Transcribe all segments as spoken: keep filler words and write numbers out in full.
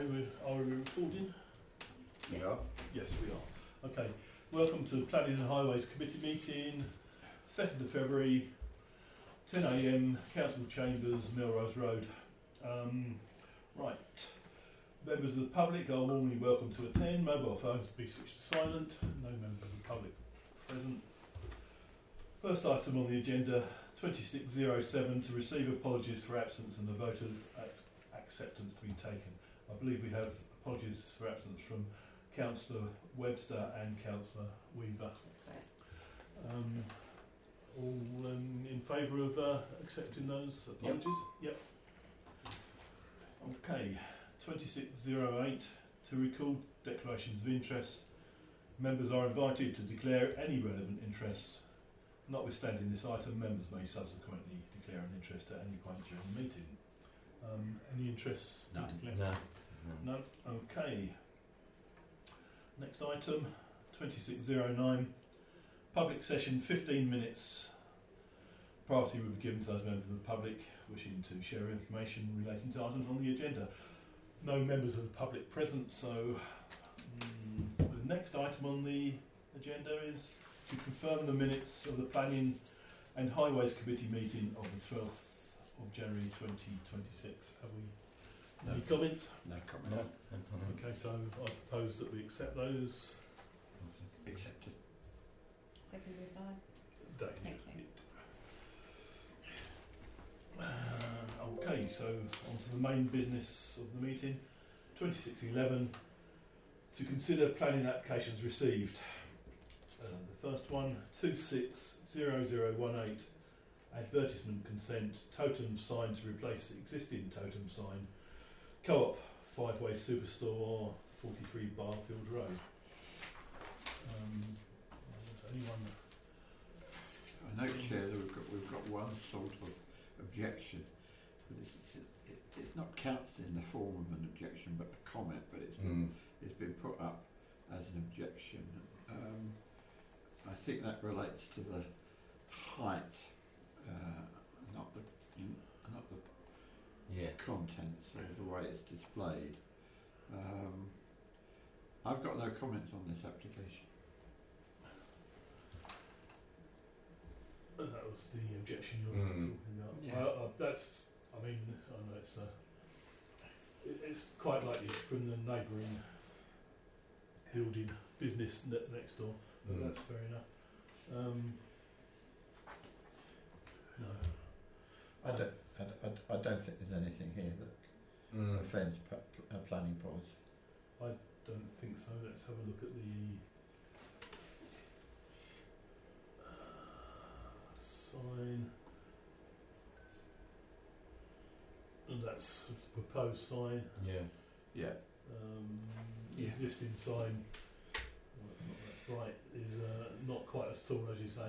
Okay, we are we recording? Yeah. Yes, we are. Okay, welcome to the Planning and Highways Committee meeting, second of February, ten A M, Council Chambers, Melrose Road. Um, right, members of the public are warmly welcome to attend. Mobile phones to be switched to silent. No members of the public present. First item on the agenda, twenty-six oh seven, to receive apologies for absence and the vote of ac- acceptance to be taken. I believe we have apologies for absence from Councillor Webster and Councillor Weaver. That's correct. Um, all um, in favour of uh, accepting those apologies? Yep. yep. Okay, twenty-six oh eight, to record declarations of interest. Members are invited to declare any relevant interest. Notwithstanding this item, members may subsequently declare an interest at any point during the meeting. Um, any interests to None. declare? No. No. Okay. Next item, twenty-six oh nine. Public session, fifteen minutes. Priority will be given to those members of the public wishing to share information relating to items on the agenda. No members of the public present, so mm, the next item on the agenda is to confirm the minutes of the Planning and Highways Committee meeting of the twelfth of January twenty twenty-six. Have we No. any comment? No comment. No. No comment. Okay, so I propose that we accept those. Accepted. Seconded by. David. Thank you. Uh, okay, so on to the main business of the meeting. twenty-six eleven, to consider planning applications received. Uh, the first one, two six zero zero one eight, advertisement consent, totem sign to replace the existing totem sign, Co-op, five-way superstore, forty-three Barfield Road. Um, does anyone... I know, Chair, that we've got we've got one sort of objection, but it's, it, it's not counted in the form of an objection, but a comment. But it's been, Mm. it's been put up as an objection. Um, I think that relates to the height, uh, not the not the Yeah. contents of the way it's displayed. Um, I've got no comments on this application. Uh, that was the objection you were Mm. talking about. Yeah. Uh, uh, that's, I mean, I know it's, uh, it, it's quite likely from the neighbouring building business ne- next door, but Mm. that's fair enough. Um, no. I don't, I, I, I don't think there's anything here that Mm. offends p- uh, planning policy. Don't think so. Let's have a look at the uh, sign. And that's the proposed sign. Yeah. Yeah. Um, Yeah. The existing sign, well, it's not that bright, is uh, not quite as tall as you say.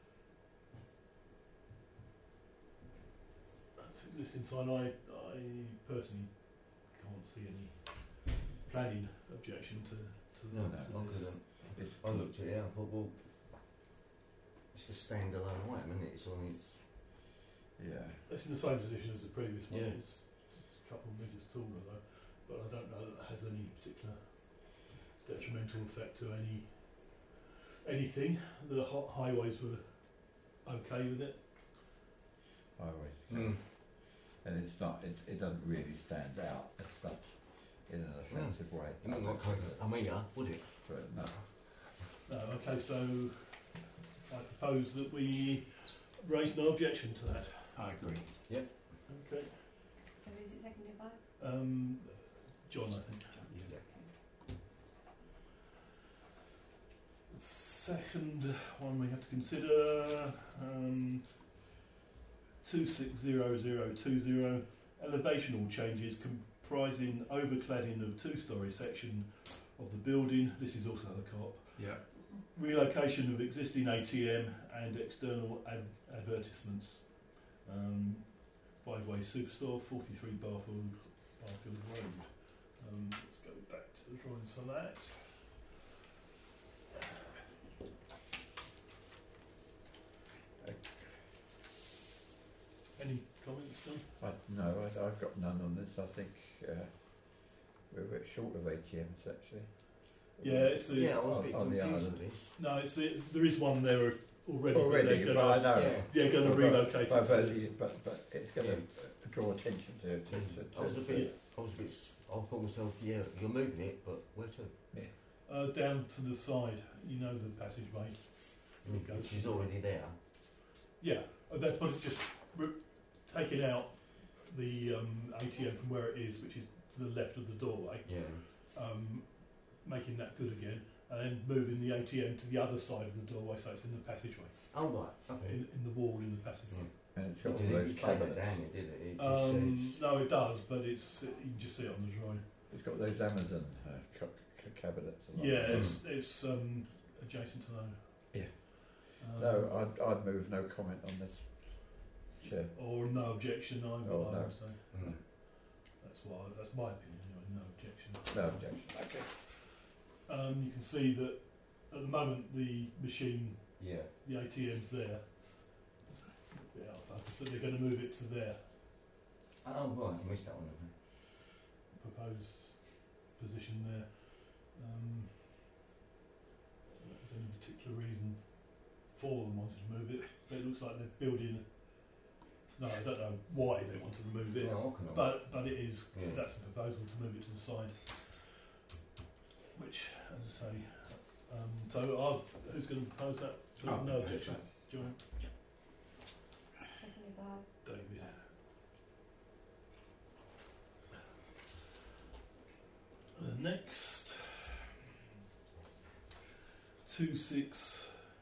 That's the existing sign. I, I personally can't see any planning objection to, to, No, the, I to this. couldn't. It's, I looked at it. I thought, well, it's a standalone item, isn't it? It's on its. yeah. It's in the same position as the previous one. Yeah. It's just a couple of metres taller though, but I don't know that it has any particular detrimental effect to any anything. The hot highways were okay with it. Highway. Mm. And it's not, it, it doesn't really stand out as such in an offensive way. It wouldn't like coconut. I mean, uh, would it? But no. No, okay, so I propose that we raise no objection to that. I agree. Okay, So who's it seconded by? um, John, I think. Yeah. Second one we have to consider, um, two six zero zero two zero, elevational changes comprising overcladding of two-storey section of the building. This is also the Co-op. Yeah. Relocation of existing A T M and external ad- advertisements. Um, five-way superstore, forty-three Barfield, Barfield Road. Um, let's go back to the drawings for that. Any comments, John? I, no, I, I've got none on this. I think uh, we're a bit short of A T Ms actually. Yeah, it's the, Yeah, I was a bit On- on the confused island. with this. no, it's the, there is one there already. but Already, they're but I gonna, know. Yeah. yeah, going to But- relocate But, it. but, to- but, but it's going to draw attention to it. To, to, I was a to- bit, I was a bit, s- I thought myself, yeah, you're moving it, but where to? Uh, down to the side, you know, the passageway. It goes- Which is already there. Yeah, uh, they've put it just re- taking out the um, A T M from where it is, which is to the left of the doorway, Yeah. um, making that good again, and then moving the A T M to the other side of the doorway, so it's in the passageway, Oh, right. Okay. in, in the wall in the passageway. and it's got all Because it those didn't say that cabinets. down it, did it? It just Um, says... no, it does, but it's you can just see it on the drawing. It's got those Amazon uh, ca- ca- cabinets. along Yeah, there. it's, it's um, adjacent to those. Yeah. Um, No, I'd, I'd move no comment on this, Chair. or no objection either. Oh, I no. would say. Mm. That's why. That's my opinion. Anyway, no objection. No objection. Okay. Um, you can see that at the moment the machine, Yeah. the A T M's there. A bit out of focus, but they're going to move it to their Oh, right. I missed that one. proposed position there. Um, if there's any particular reason for them wanting to move it, but it looks like they're building. No, I don't know why they wanted to move it, No, I can but but it is. Yeah. That's a proposal to move it to the side. Which, as I say, um, so I'll, who's going to propose that? I'll no propose objection. John, Seconded by. David. The next two six.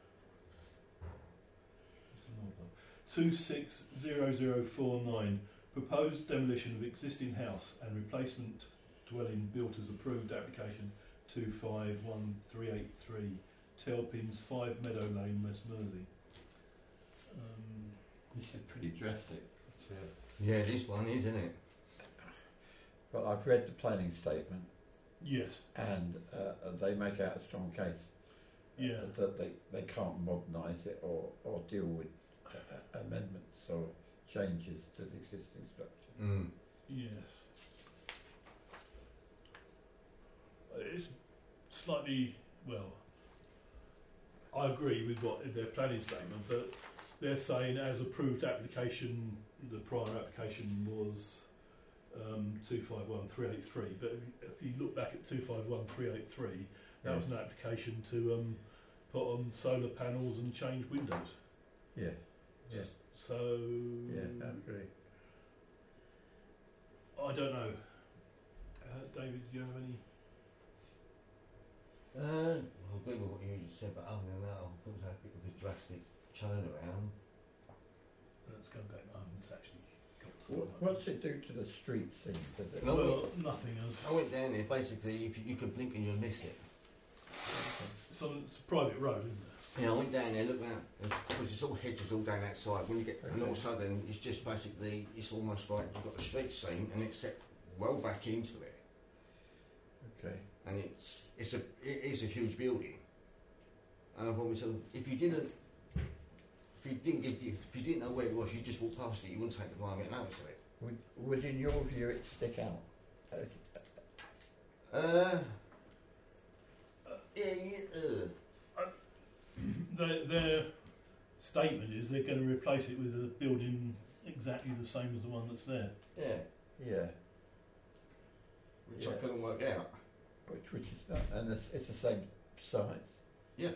That's an odd one. Two six zero zero four nine. Proposed demolition of existing house and replacement dwelling built as approved application two five one three eight three. Tailpins five Meadow Lane, West Mersey. Um, This is pretty drastic. Chair. Yeah, this one is, isn't it? But I've read the planning statement, yes. and uh, they make out a strong case Yeah. that they, they can't modernise it or, or deal with uh, uh, amendments or changes to the existing structure. Mm. Yes. It's slightly, well, I agree with what in their planning statement, but they're saying as approved application, the prior application was um, two five one three eight three, but if you, if you look back at two five one three eight three, that Yeah. was an application to um, put on solar panels and change windows. Yeah, yeah, So, yeah, I agree. I don't know. Uh, David, do you have any? Uh, I agree with what you just said, but other than that, I thought it was a bit of a drastic turnaround. Let's go back. I haven't actually got to What, that. what's it do to the street scene? Does it? No. Well, nothing else. I went down there, basically, if you, you could blink and you'll miss it. It's, on, it's a private road, isn't it? Yeah, I went down there, looked round, because it's all hedges all down that side. When you get, and all of a sudden, it's just basically, it's almost like you've got the street scene, and it's set well back into it. Okay. And it's it's a it is a huge building. And I've always said, if you didn't, if you didn't give, if you didn't know where it was, you just walked past it. You wouldn't take the time to get notice of it. Would, would in your view it stick out? Uh, Uh, yeah, yeah, uh. Their, their statement is they're going to replace it with a building exactly the same as the one that's there. Yeah, yeah. which I Yeah. couldn't work out. Which, which is not, and it's, it's the same size. Yeah.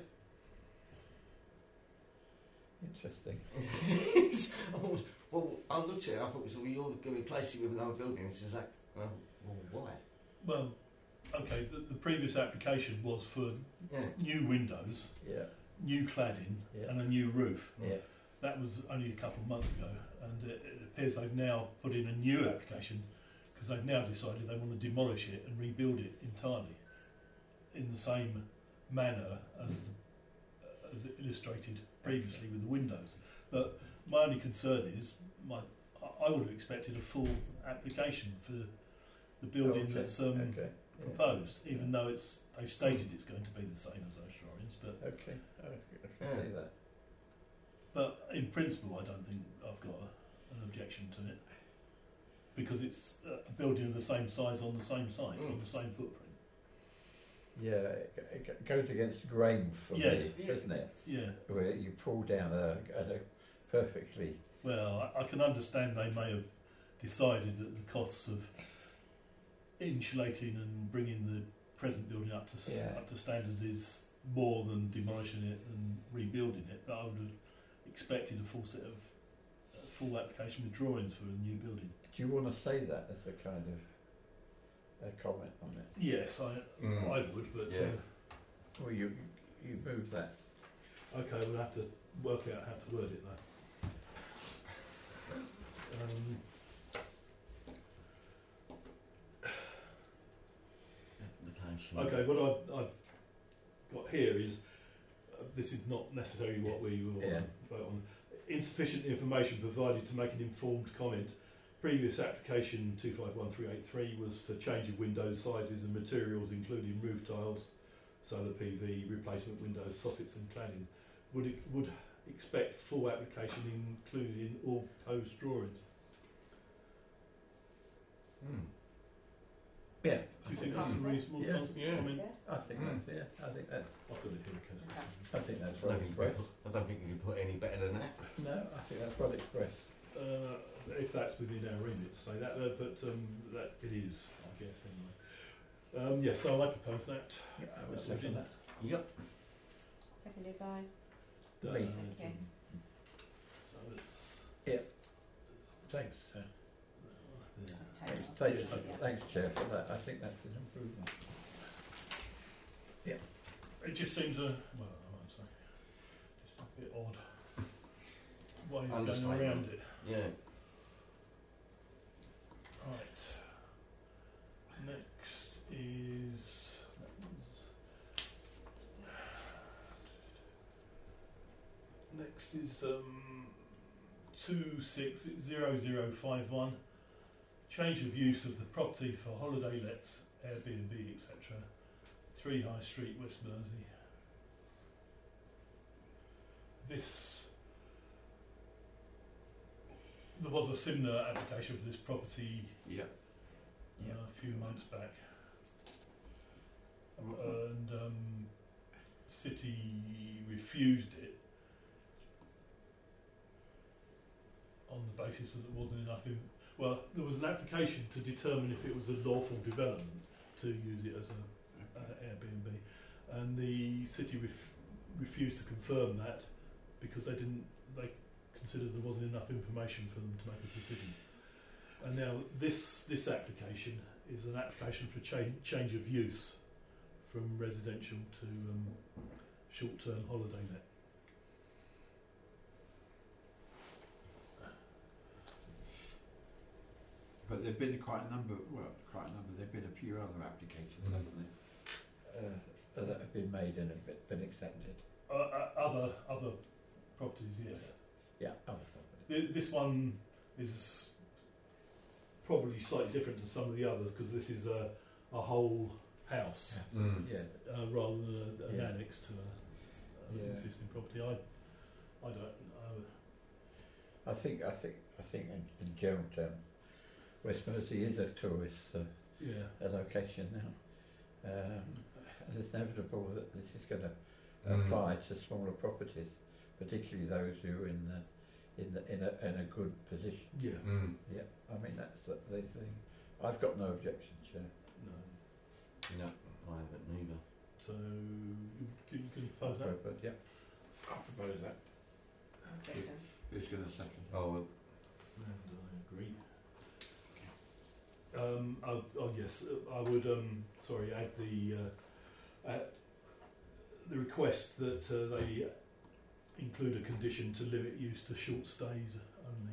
Interesting. I thought, well, I looked at it, I thought, well, you're going to replace it with another building. It's like, well, well, why? Well, okay, the, the previous application was for Yeah. new windows, Yeah, new cladding, Yeah. and a new roof. yeah. That was only a couple of months ago, and it, it appears they've now put in a new application because they've now decided they want to demolish it and rebuild it entirely in the same manner as the, as illustrated previously with the windows. But my only concern is my I- I would have expected a full application for the building Okay, that's um, okay. yeah. proposed, even though it's they've stated it's going to be the same as those drawings. But Okay, I, I can Yeah. see that. But in principle, I don't think I've got a, an objection to it because it's a building of the same size on the same site, Mm. on the same footprint. Yeah, it, it g- goes against grain for Yes. me, doesn't it? Yeah. Where you pull down a, a, a perfectly. Well, I, I can understand they may have decided that the costs of insulating and bringing the present building up to s Yeah. up to standards is more than demolishing it and rebuilding it. But I would have expected a full set of a full application with drawings for a new building. Do you want to say that as a kind of a comment on it? Yes, I Mm. I would, but Yeah. Well, you you move that. uh, okay, we'll have to work out how to word it though. Um, Application. Okay, what I've, I've got here is, uh, this is not necessarily what we will Yeah. vote on. Insufficient information provided to make an informed comment. Previous application two five one three eight three was for change of window sizes and materials, including roof tiles, solar P V, replacement windows, soffits and cladding. Would it, would expect full application including all proposed drawings. Mm. Yeah. Do you think that's a reasonable Yeah. con- Yeah. comment? Is it? I think Mm. that's yeah. I think that's I've got it here, Kirsten. Okay. I think that's I well don't think you expressed. could- I don't think you can put any better than that. No, I think that's well expressed. Uh, if that's within our remit to say that, uh, but um, that it is, I guess, anyway. Um, yes, so I propose that. Yeah, I would That second would that. Yep. Seconded by. Uh, Me. Okay. So it's. Yeah. Thanks. Uh, yeah. thanks, Table. thanks, Yeah. thanks, Chair, for that. I think that's an improvement. It just seems a well, I won't say, just a bit odd way of going Understatement. around it. Yeah. Right. Next is. That was, next is um, two six zero zero five one. Change of use of the property for holiday lets, Airbnb, et cetera. Three High Street, West Mersey. This. There was a similar application for this property Yeah. Yeah. uh, a few months back, and um, City refused it on the basis that there wasn't enough. In, well, there was an application to determine if it was a lawful development to use it as a, a Airbnb, and the city ref, refused to confirm that because they didn't. They considered there wasn't enough information for them to make a decision. And now this this application is an application for cha- change of use from residential to um, short-term holiday let. But there've been quite a number, well, quite a number, there've been a few other applications, Mm. haven't there? Uh, that have been made and have been- been accepted. Uh, uh, other other properties, yes. Yeah, other properties. Th- This one is probably slightly different to some of the others because this is a, a whole house Mm. Yeah, uh, rather than a, an Yeah. annex to a, an Yeah. existing property. I, I don't. I, I think I think I think in, in general terms, West Mersey is a tourist uh, yeah. a location now, um, and it's inevitable that this is going to Mm. apply to smaller properties, particularly those who are in the, in the, in a in a good position. Yeah. Mm. Yeah, I mean that's the, the thing. I've got no objection, Chair. No. No, I haven't neither. So you can, you can propose that. But yeah, I propose that. Objection. Who's going to second? Oh, well, And I agree. Um, oh, oh yes, uh, I would. Um, sorry, add the uh, add the request that uh, they include a condition to limit use to short stays only,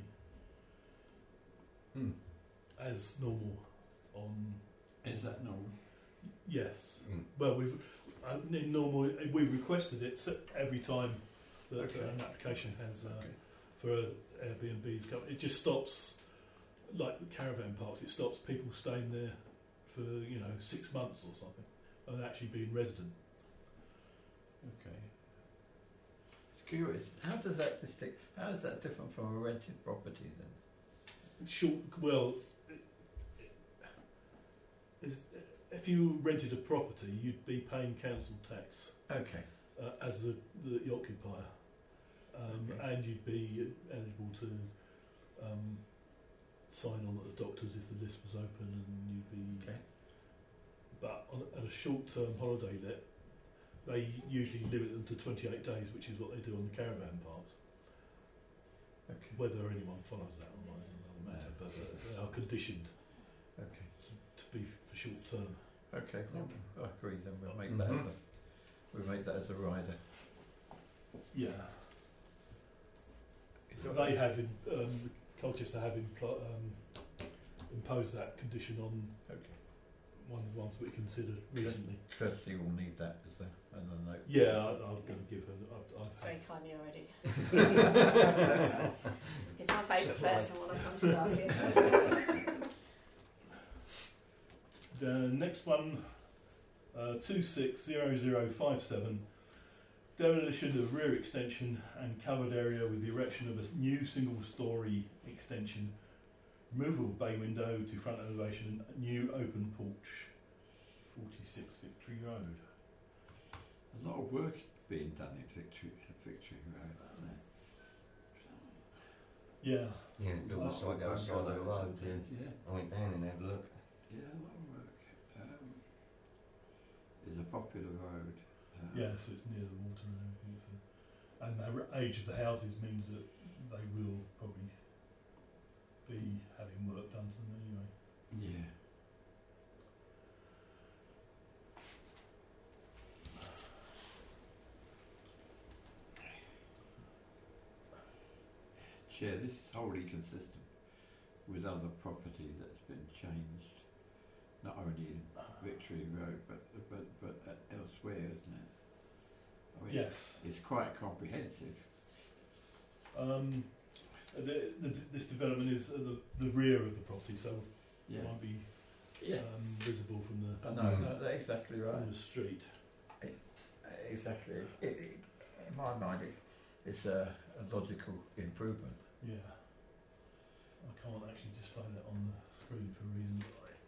mm. as normal. On Is that normal? yes. Mm. Well, we've uh, in normal we requested it s- every time that Okay. uh, an application has uh, Okay. for a Airbnbs. come- It just stops, like the caravan parks. It stops people staying there for you know six months or something, and actually being resident. Okay. It's curious. How does that distinct? How is that different from a rented property then? Short. Well, is if you rented a property, you'd be paying council tax Okay. uh, as the, the, the occupier, um, Okay. and you'd be eligible to um, sign on at the doctors if the list was open, and you'd be. Okay. But on, at a short-term holiday let, they usually limit them to twenty-eight days, which is what they do on the caravan parks. Okay. Whether anyone follows that or not is another matter, but uh, they are conditioned Okay. to, to be for short-term. Okay. Well, I agree. Then we'll make that as Mhm. a we'll make that as a rider. Yeah. They have, in, um, Colchester have impl- um, imposed that condition on Okay. one of the ones we considered recently. Kirsty will need that as a and a note. Yeah, I, I'm going to give her. I've, I've It's had, very kind of you already. It's my favourite Supply. person when I come to market. the next one, uh, two six zero zero five seven. Demolition of rear extension and covered area with the erection of a new single-storey extension, removal of bay window to front elevation, and new open porch. forty-six Victory Road. A lot of work being done in Victory, Victory Road, isn't there? Yeah. Yeah, the other side, the other side of the road. Yeah. Yeah, I went down and had a look. yeah, a lot of work. Um, it's a popular road. Um, Yeah, so it's near the water and everything. So. And the r- age of the houses means that they will probably be having work done to them anyway. Yeah. Chair, this is wholly consistent with other property that's been changed, not only in Victory Road, but but but uh, elsewhere, isn't it? I mean, Yes. it's quite comprehensive. Um, the, the, this development is at the, the rear of the property, so Yeah. it won't be Yeah. um, visible from the, I know. Mm. No, that's exactly right. from the street. Exactly. It, it, in my mind, it, it's a, a logical improvement. Yeah. I can't actually display that on the screen for reasons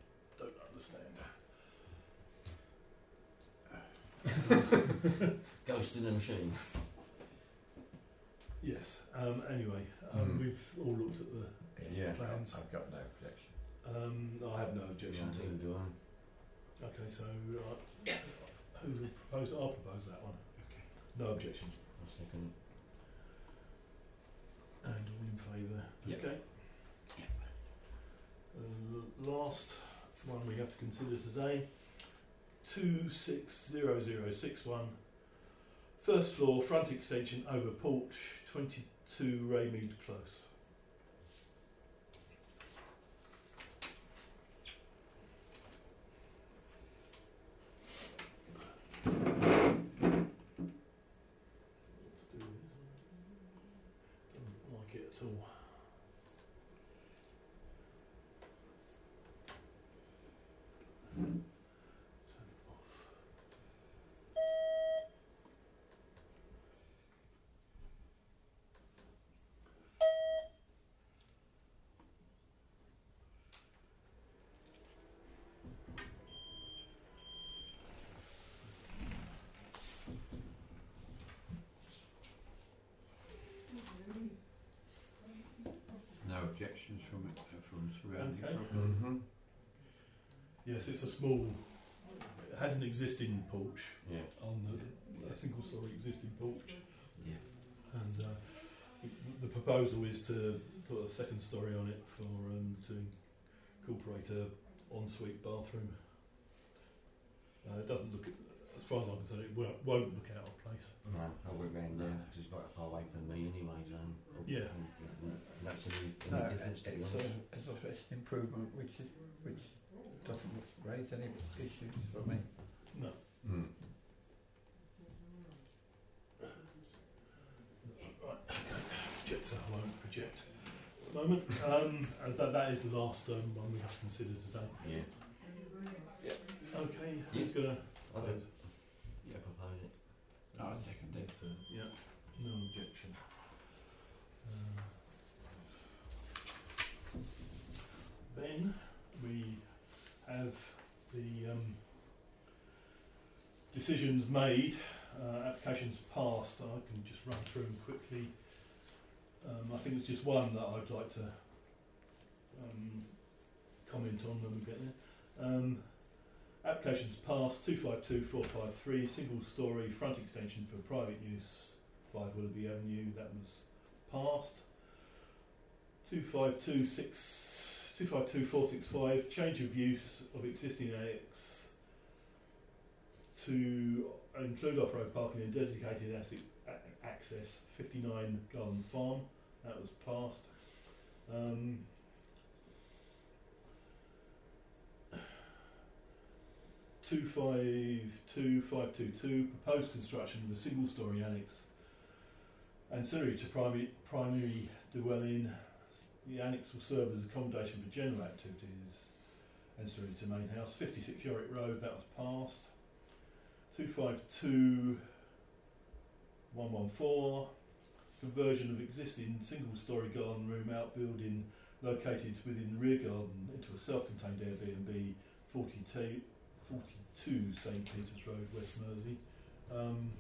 I don't understand. Ghost in the machine. Yes. Um, anyway, um, Mm. we've all looked at the Yeah. plans. I've got no objection. Um, I have no objection to it. do Okay, so uh, who will propose? I'll propose that one. Okay. No objection. A second. And all in favour? Yep. Okay. Uh, last one we have to consider today, two six zero zero six one. First floor, front extension over porch, twenty-two Raymead Close. Don't like it at all. Turn it off. No objections from it, uh, from surrounding Okay. property. Mm-hmm. Yes, it's a small. It has an existing porch Yeah. on the a single story existing porch, Yeah. and uh, the, the proposal is to put a second story on it for um, to incorporate a ensuite bathroom. Uh, it doesn't look, as far as I'm concerned, it won't, won't look out of place. No, I went round there because it's not that far away from me anyway, so. Yeah. It makes any, any No, difference it's, to be a, honest. it's, a, it's an improvement which is which doesn't raise any issues for me. No. Mm. Right, okay. Projector, I won't project at the moment. Um, and that, that is the last um, one we have to consider today. Yeah. Okay, Yeah. who's gonna? I don't yeah, propose it. No, I second it. Uh, yeah, no objection. Uh, then we have decisions made, uh, applications passed. I can just run through them quickly. Um, I think it's just one that I'd like to um, comment on when we get there. Um, applications passed, two five two four five three, single storey front extension for private use, five Willoughby Avenue, that was passed. two five two six, two five two four six five, change of use of existing annex to include off-road parking and dedicated asset a- access, fifty-nine Garden Farm, that was passed. Um, two five two five two two, proposed construction of a single storey annex ancillary to primary, primary dwelling. The annex will serve as accommodation for general activities ancillary to main house, fifty-six Yorick Road, that was passed. two five two one one four, conversion of existing single storey garden room outbuilding located within the rear garden into a self-contained Airbnb, forty-two, forty-two St Peter's Road, West Mersey. Um,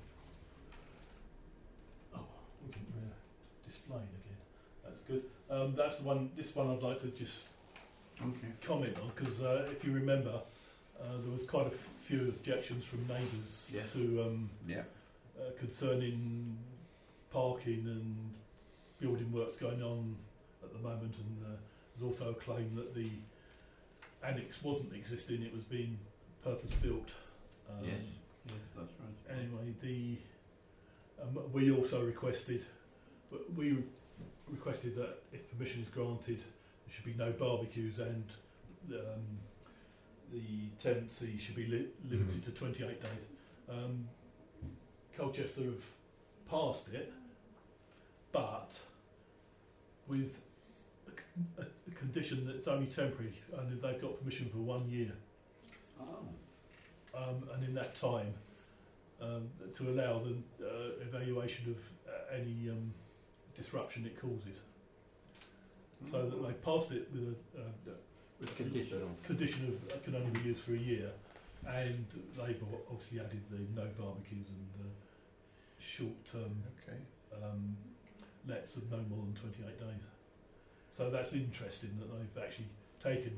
oh, we can uh, display it again. That's good. Um, that's the one. This one I'd like to just Okay. comment on because uh, if you remember, uh, there was quite a f- few objections from neighbours Yes. to um, Yeah. uh, concerning parking and building works going on at the moment, and uh, there's also a claim that the annex wasn't existing; it was being purpose built. Um, Yes. Yes, that's right. Anyway, the um, we also requested, but we requested that if permission is granted, there should be no barbecues and um, the tenancy should be li- limited to twenty-eight days. Um, Colchester have passed it, but with a, c- a- a condition that it's only temporary and they've got permission for one year. Oh. Um, and in that time, um, to allow the uh, evaluation of uh, any um, disruption it causes. So that they've passed it with a, uh, with Conditional. a condition of uh, can only be used for a year, and they've o- obviously added the no barbecues and uh, short-term Okay. um, lets of no more than twenty-eight days. So that's interesting that they've actually taken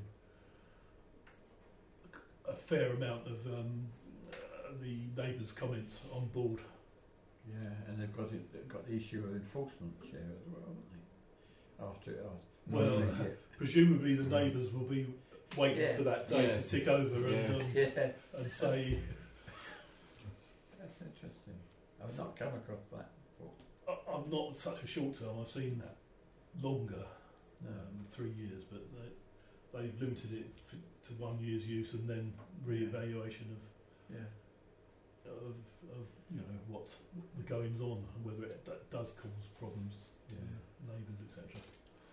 a c- a fair amount of um, uh, the neighbours' comments on board. Yeah, and they've got it, they've got the issue of enforcement chair as well, haven't they? After it, after. Well, yeah. Presumably the neighbours will be waiting Yeah. for that day Yeah. to tick over and, Yeah. um, yeah, and say, that's interesting. I've not come across that before. I- I'm not such a short term, I've seen longer, No. um, three years, but they, they've limited it f- to one year's use and then re-evaluation of Yeah. of, of you know what the goings on and whether it d- does cause problems to Yeah. neighbours, et cetera.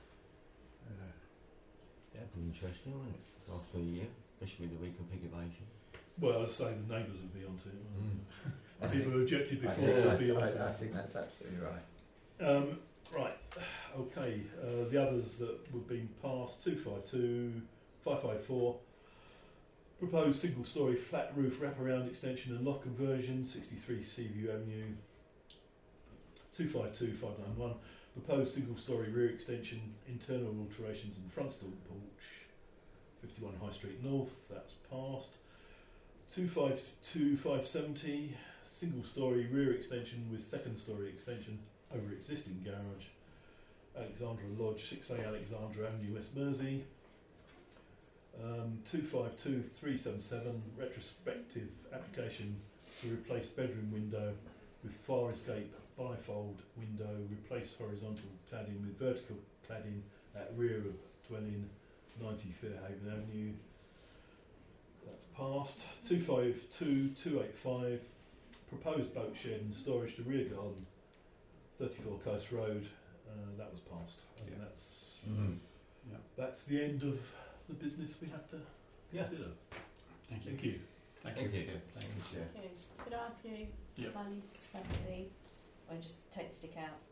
Yeah. Interesting, wasn't it? After a year, especially with the reconfiguration. Well, as I say, the neighbours would be onto it. wouldn't Mm. they? I People who objected I before think, would be that's, onto I, I it. think that's absolutely right. Um, right, okay. Uh, the others that were being passed: two five two, five five four. Proposed single-storey flat roof wraparound extension and loft conversion, sixty-three Seaview Avenue. two five two five nine one. Proposed single-storey rear extension, internal alterations and front store porch, fifty-one High Street North. That's passed. two five two five seventy. Single-storey rear extension with second-storey extension over existing garage, Alexandra Lodge, six A Alexandra Avenue, West Mersey. Um, two five two three seven seven, retrospective application to replace bedroom window with fire escape bifold window, replace horizontal cladding with vertical cladding at rear of dwelling, ninety Fairhaven Avenue. That's passed. two five two two eight five, proposed boat shed and storage to rear garden, thirty-four Coast Road. Uh, that was passed. And Yeah. that's Mm. that's the end of the business we have to Yeah. consider. Thank you. Thank you. Thank, Thank you. you. Chair. Thank you, Chair. Okay. Could I ask you Yep. if I need to specify, or just take the stick out?